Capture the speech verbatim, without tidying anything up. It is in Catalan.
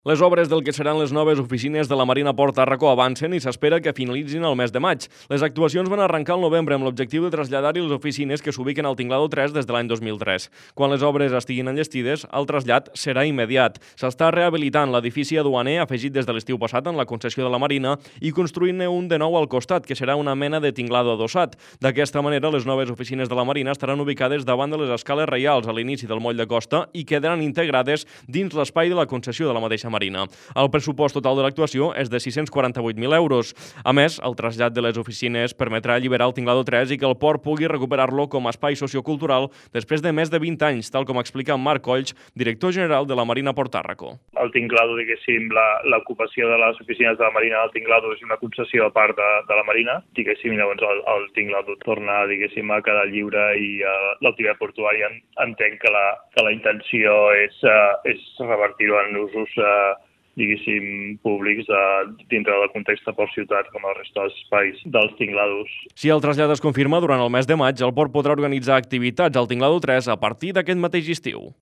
Les obres del que seran les noves oficines de la Marina Port Tàrraco avancen i s'espera que finalitzin el mes de maig. Les actuacions van arrencar al novembre amb l'objectiu de traslladar-hi les oficines que s'ubiquen al Tinglado tres des de l'any dos mil tres. Quan les obres estiguin enllestides, el trasllat serà immediat. S'està rehabilitant l'edifici aduaner afegit des de l'estiu passat en la concessió de la Marina i construint-ne un de nou al costat, que serà una mena de tinglado adossat. D'aquesta manera, les noves oficines de la Marina estaran ubicades davant de les escales reials a l'inici del moll de costa i quedaran integrades dins l'espai de la concessió de la mateixa Marina. El pressupost total de l'actuació és de sis-cents quaranta-vuit mil euros. A més, el trasllat de les oficines permetrà alliberar el Tinglado tres i que el port pugui recuperar-lo com a espai sociocultural després de més de vint anys, tal com explica Marc Colls, director general de la Marina Port Tàrraco. El Tinglado, diguéssim, l'ocupació de les oficines de la Marina del Tinglado és una concessió a part de, de la Marina. Diguéssim, llavors el, el Tinglado torna, diguéssim, a quedar lliure i uh, l'autoritat portuària entenc que la, que la intenció és, uh, és revertir-ho en usos uh, diguéssim, públics de, dintre del context de Port Ciutat com el resta dels espais dels tinglados. Si el trasllat es confirma durant el mes de maig, el port podrà organitzar activitats al Tinglado tres a partir d'aquest mateix estiu.